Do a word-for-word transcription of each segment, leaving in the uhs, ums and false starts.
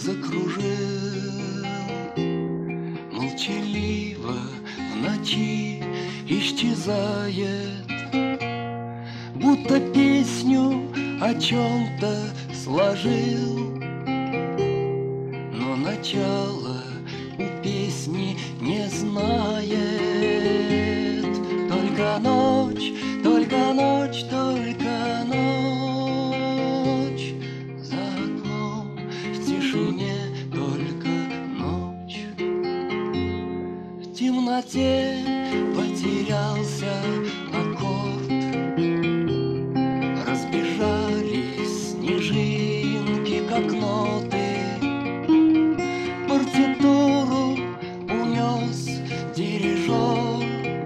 закружил молчаливо в ночи исчезает, будто песню о чем-то сложил, но начало у песни не знает. Только ночь, только ночь, только ночь. За окном в тишине только ночь. В темноте потерялся аккорд, разбежались снежинки, как ноты. Партитуру унес дирижер,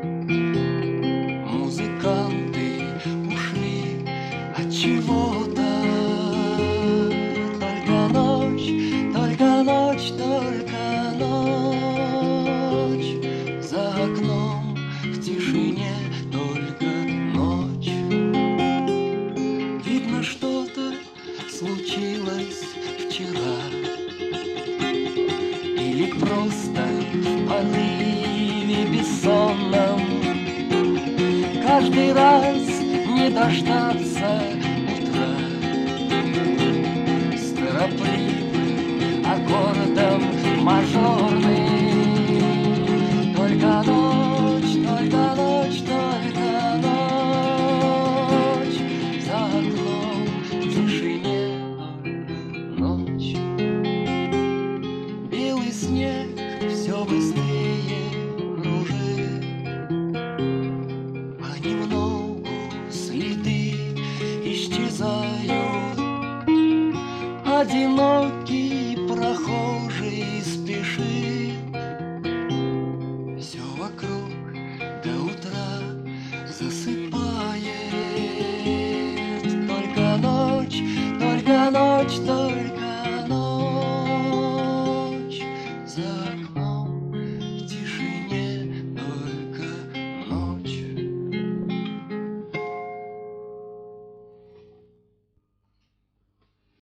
музыканты ушли от чего-то. Только ночь, только ночь, только ночь. За окном в тишине только ночь. Видно, что-то случилось вчера, или просто в порыве бессонном каждый раз не дождаться утра с торопливым аккордом мажорным. Только ночь, только ночь, только ночь. За окном в тишине только ночь. Белый снег все быстрее кружит, понемногу следы исчезают. Одинокий